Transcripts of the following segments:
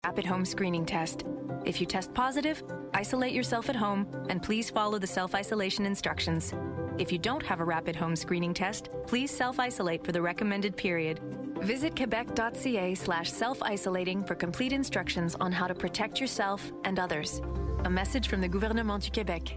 rapid home screening test. If you test positive, isolate yourself at home and please follow the self-isolation instructions. If you don't have a rapid home screening test, please self-isolate for the recommended period. Visit quebec.ca/self-isolating for complete instructions on how to protect yourself and others. A message from the Gouvernement du Québec.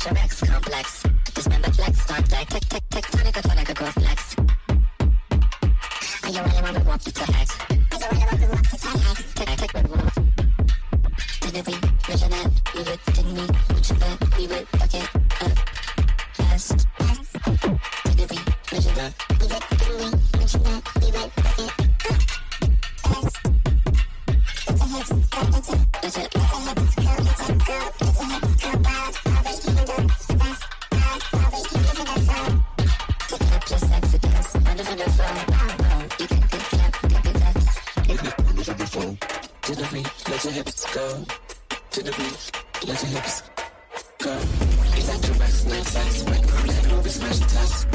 T-Rex complex. Dismember flex, contact, tectonic, tonic, go flex. Are you really want to walk to hex? Are you really want to walk to hex? Tech, did we vision that we would, didn't we? Mention that we would bucket up fast. Did we vision that we would, didn't we? Mention that we would bucket up fast. It's a hex, it's a hex, it's a hex, it's a hex, bad. How they even do the best, bad. How they even do the best. Take it up just sex against, wonderful. You can get that. Wonderful. To the beat, let your hips go. To the beat, let your hips go. Electrorex, night sex, right from that over smash the test.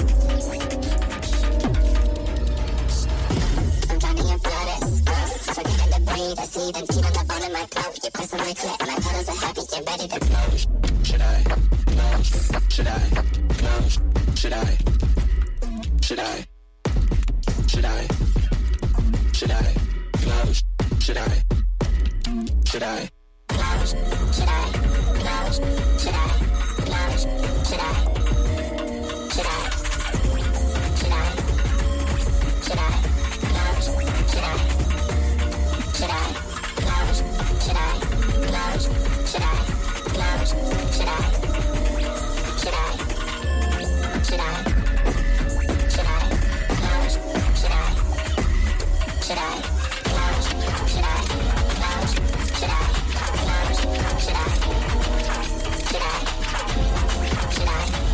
I'm drowning in blood, so get in the breathe, I see them feet on the bottom of my throat. You press on my clit, my pedals are happy, get ready to blow. Should I? No. Should I? No. Should I? Should I? Should I? Should I? No. Should I? Should I? No. Should I? No. Should I? No. Should I? Should I? Should I? Should I? No. Should I? Should I? No. Should I? No. Should I? No. Should I? Should I? Should I? Should I? No. Should I? Should I? Should I?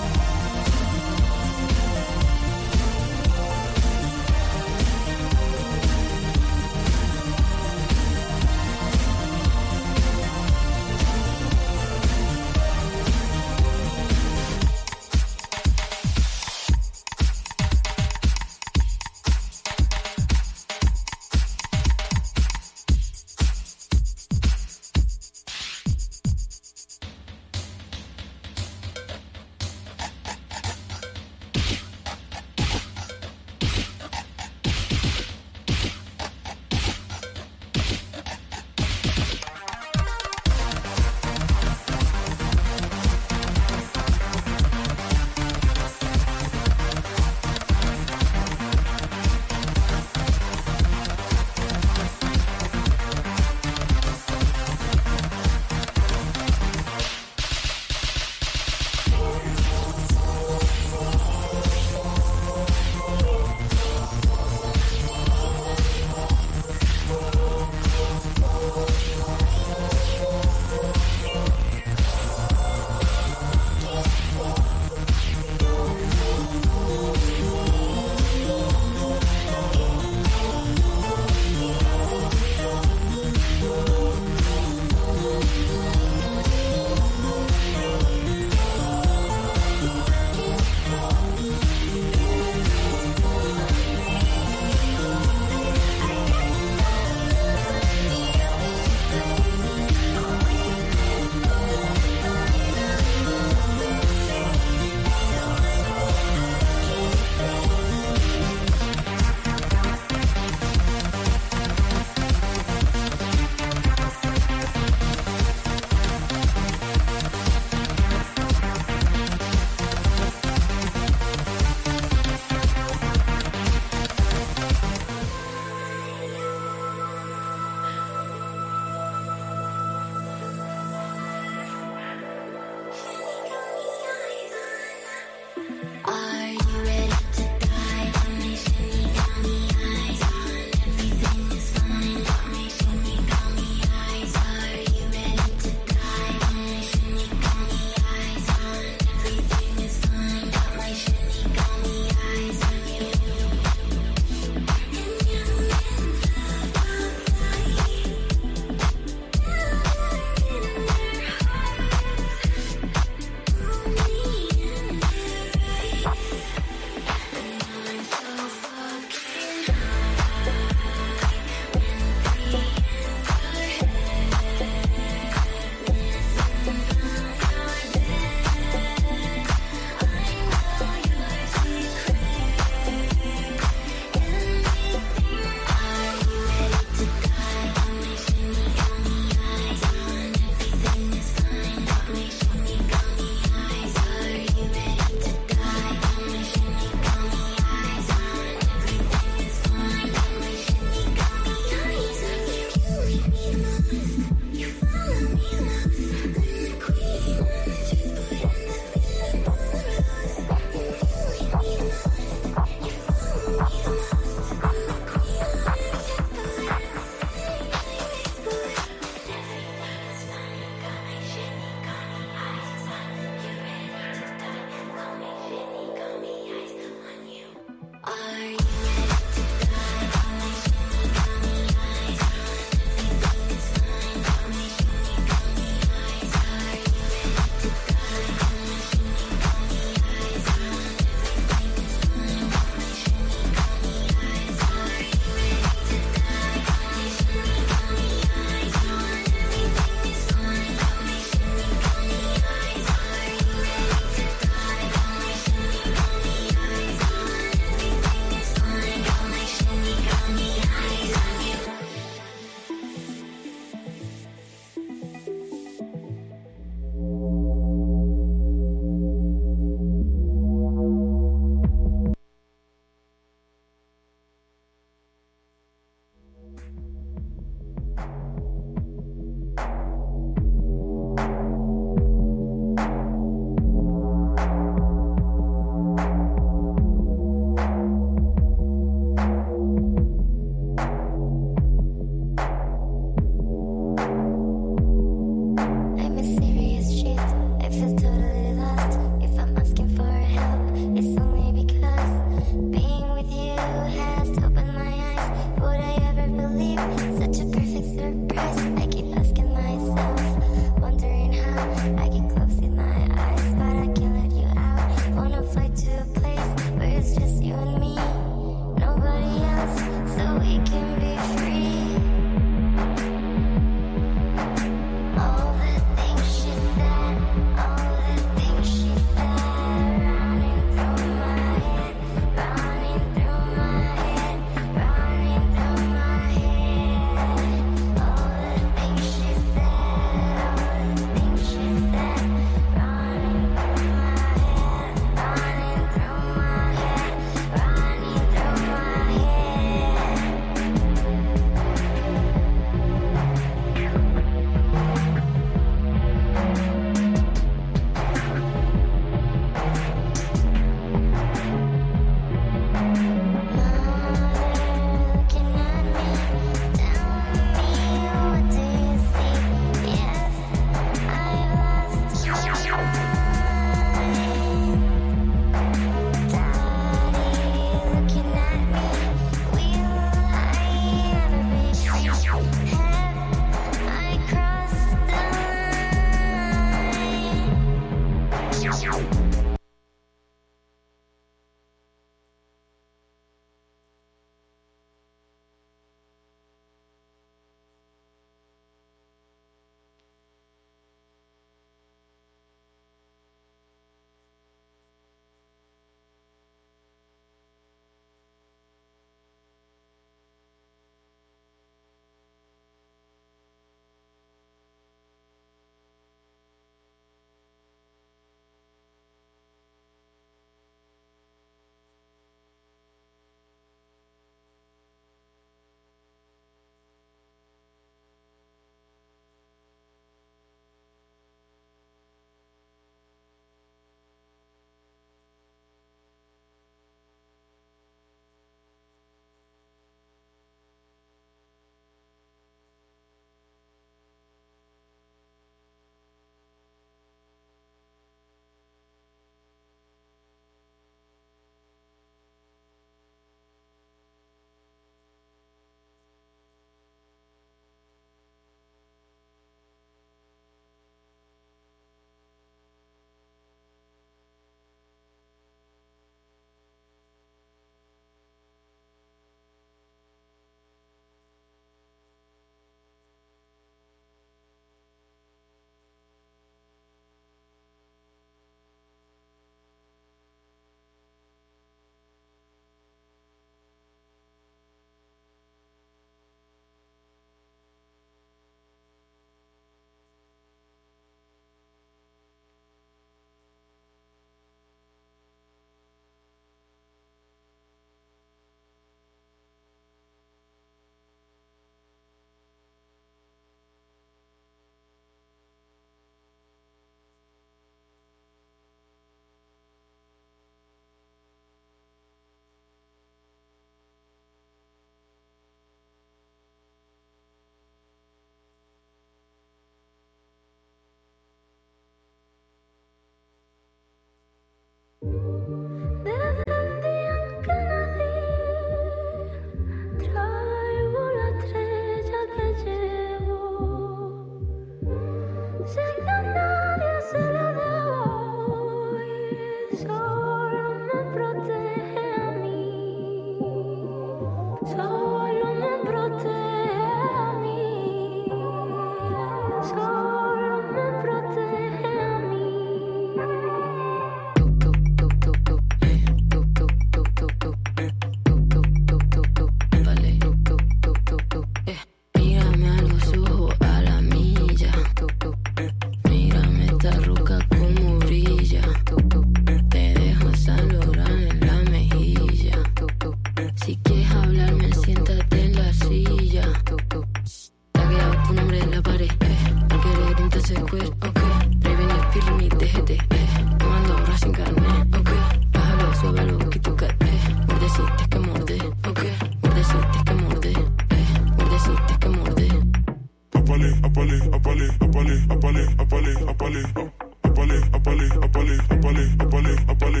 Si quieres hablarme, siéntate en la silla. Tagueado tu nombre en la pared, no querer entonces quit, ok. Revenir, pirmi, déjete, tomando horas sin carne, ok. Bájalo, suávelo, que tu cat, mordeciste que morde, ok. Mordeciste que morde, mordeciste que morde. Apale, apale, apale, apale, apale, apale, apale, apale, apale, apale, apale, apale, apale,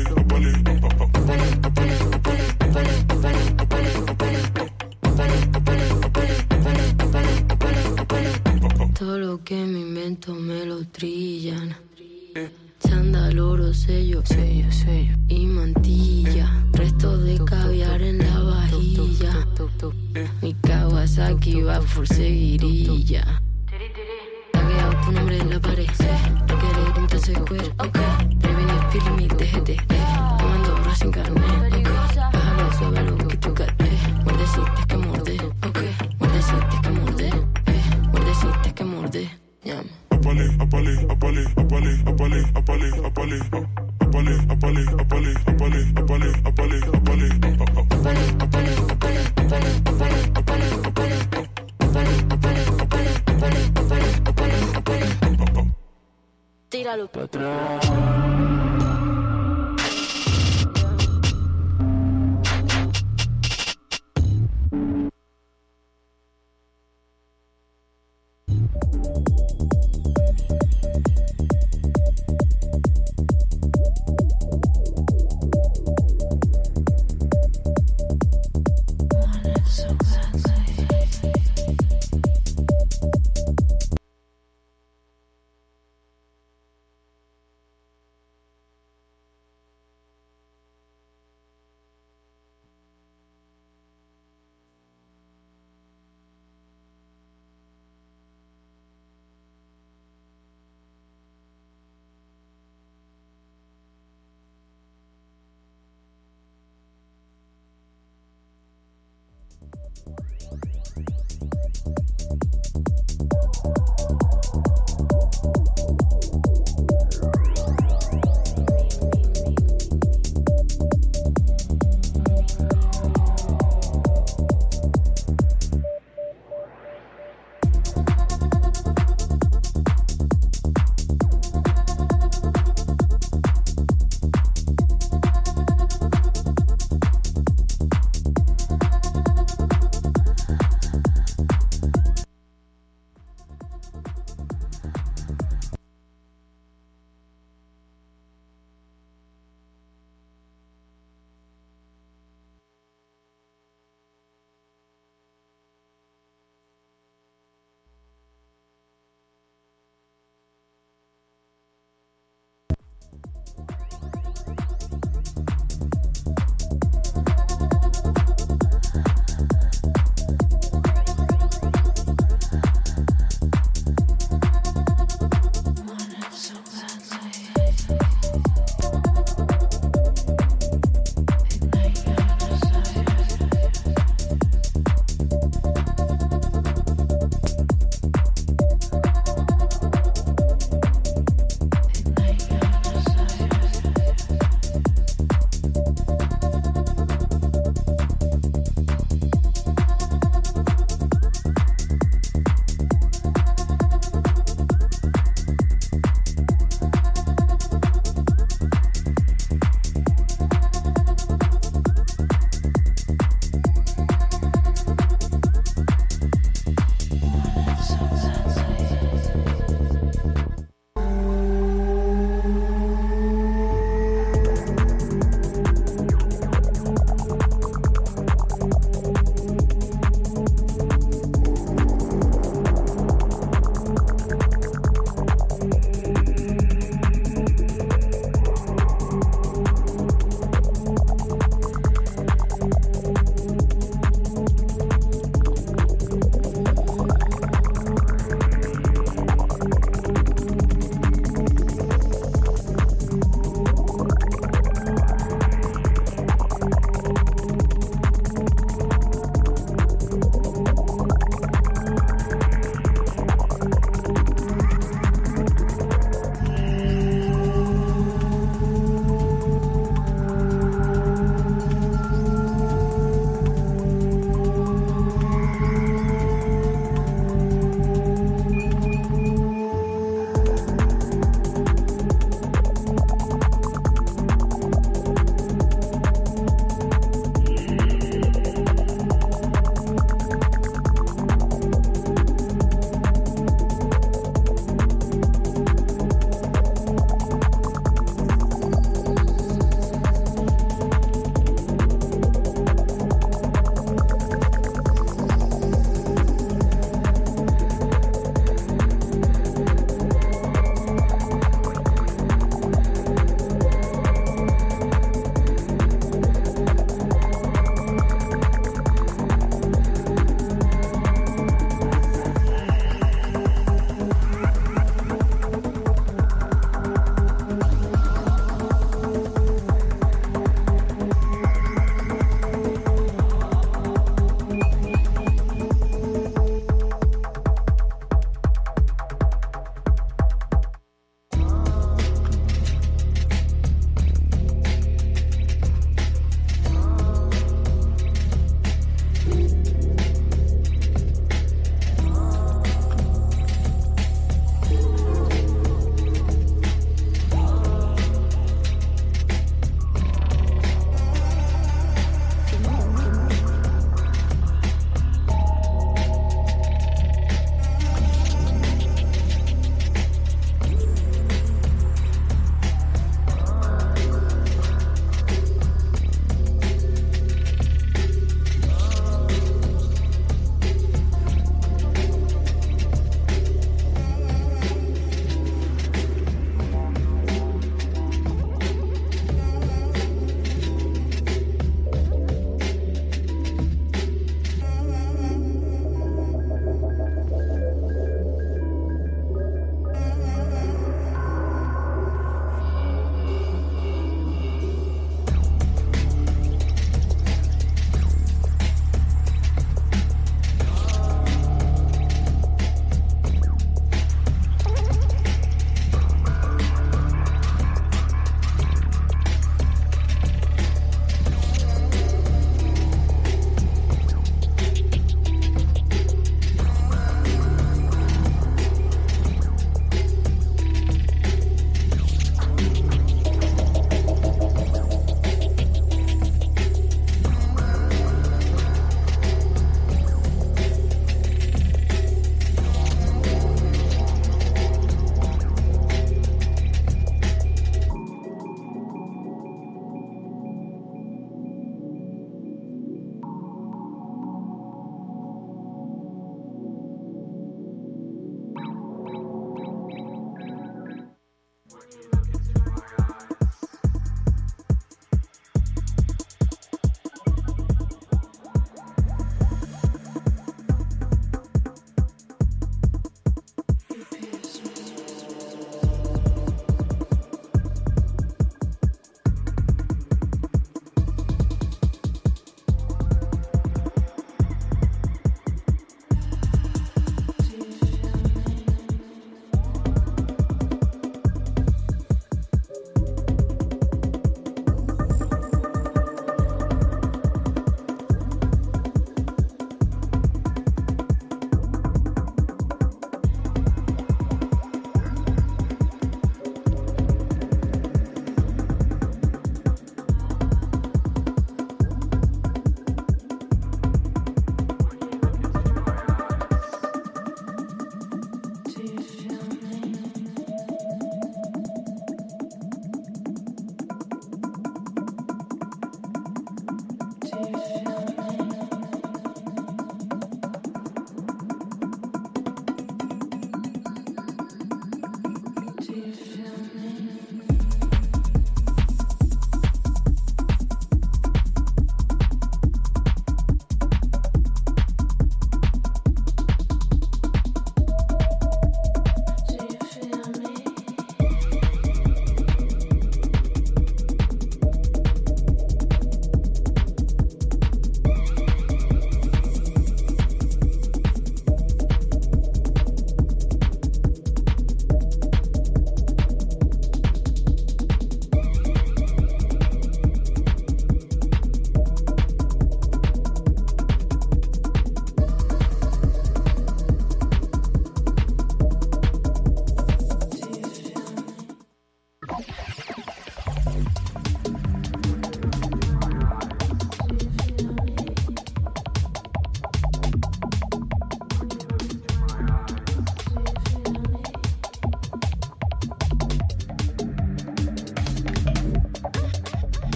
apale. Todo lo que me invento me lo trillan. Chándal, oro, sello, y mantilla. Resto de caviar en la vajilla. Mi Kawasaki va por seguirilla. Tagueado tu nombre en la pared, no querer entonces quit, ok. Revenir, pirmi, déjete, tomando horas sin carne, ok. Bájalo, suávelo, que tu cat, mordeciste que morde, ok. Mordeciste que morde, mordeciste que morde, llama. Apale, apale, apale, apale, apale, apale, apale, apale, apale, apale, apale, apale, apale, apale. Tíralo para atrás.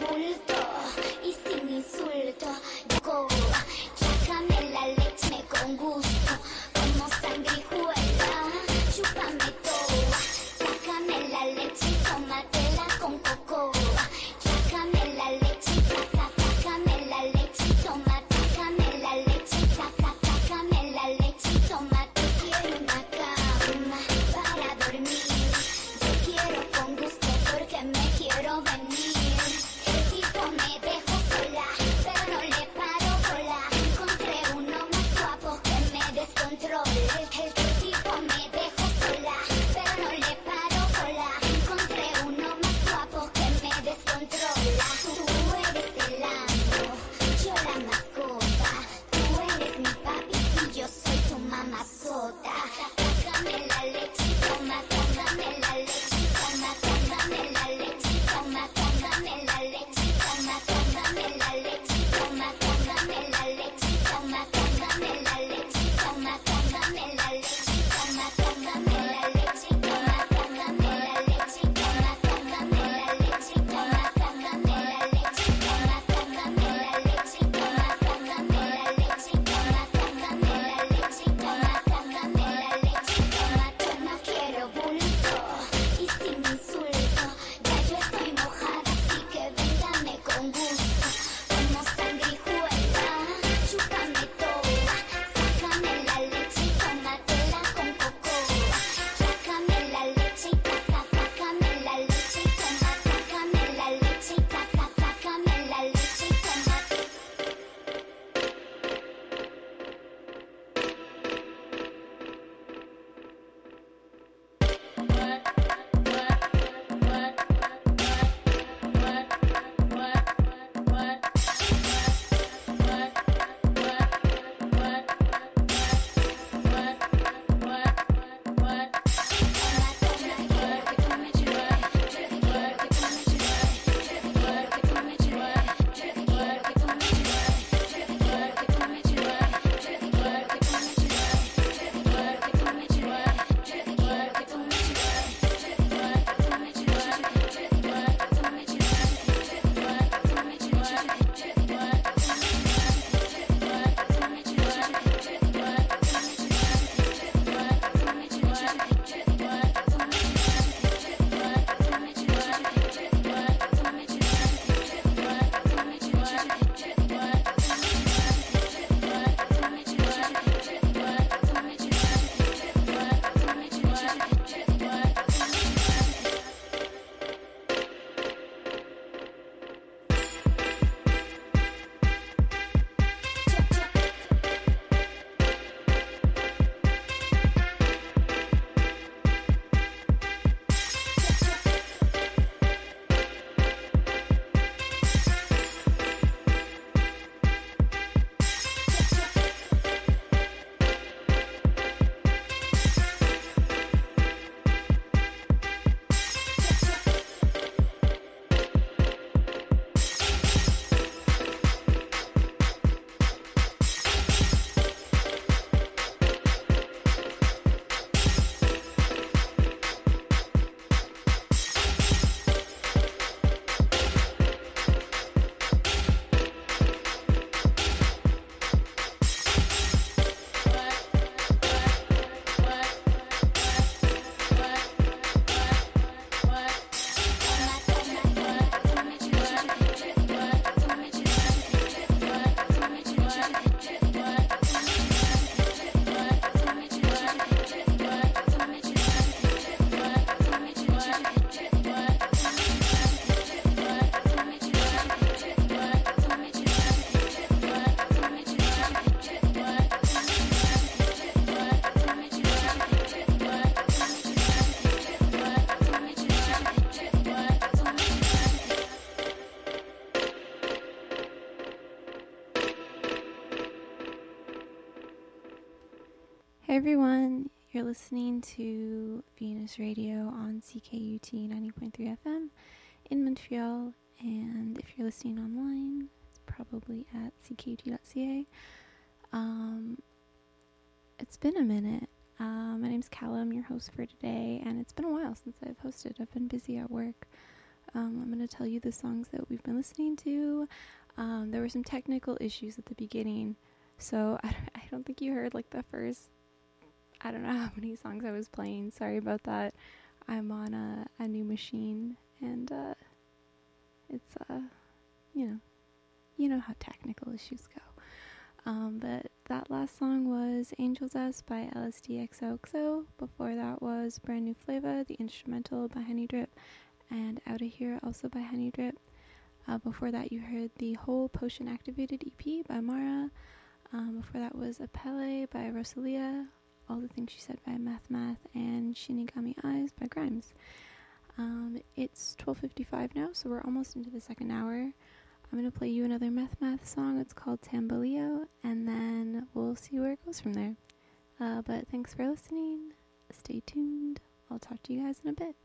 bulto y sin insulto. Chácame la leche con gusto, como sanguijuela, chúpame todo. Sácame la leche y tómatela con coco. Chácame la leche, chácame la leche y toma. Chácame la leche, chácame la leche y toma. Quiero una cama para dormir. Yo quiero con gusto porque me quiero venir. El tipo me dejó sola, pero no le paro bola. Encontré uno más guapo que me descontrole. El tipo me dejó sola, pero no le paro bola. Encontré uno más guapo que me descontrola. Tú eres el amo, yo la mascota. Tú eres mi papi y yo soy tu mamazota. Sácame la leche y toma, sácame la leche y toma, sácame la leche y toma, sácame la leche y toma, sácame la leche y toma, sácame la leche y toma, sácame la leche y toma, sácame la leche y toma, sácame la leche y toma, sácame la leche y toma, sácame la leche y toma, sácame la leche y toma, sácame la leche y toma, sácame la leche y toma, sácame la leche y toma, sácame la leche y toma. Yo no quiero bulto y sin insulto, ya yo estoy mojada, así que véngame con gusto, como sanguijuela, chúpame toda. Sácame la leche y tómatela con coco. Sácame la leche y sácame la leche y toma. Sácame la leche y sácame la leche y toma. Hey everyone, you're listening to Venus Radio on CKUT 90.3 FM in Montreal, and if you're listening online, it's probably at ckut.ca. It's been a minute. My name's Callum, your host for today, and it's been a while since I've hosted. I've been busy at work. I'm going to tell you the songs that we've been listening to. There were some technical issues at the beginning, so I don't think you heard like the first, I don't know how many songs I was playing. Sorry about that. I'm on a new machine, and it's you know how technical issues go. But that last song was Angel's Dust by LSDXOXO. Before that was Brand New Flavor, the instrumental by Honey Drip, and Outta Here, also by Honey Drip. Before that you heard the whole Potion Activated EP by Mara. Before that was Apele by Rosalia, All the Things She Said by Math, and Shinigami Eyes by Grimes. It's 12:55 now, so we're almost into the second hour. I'm going to play you another Math song. It's called Tambaleo, and then we'll see where it goes from there. But thanks for listening. Stay tuned. I'll talk to you guys in a bit.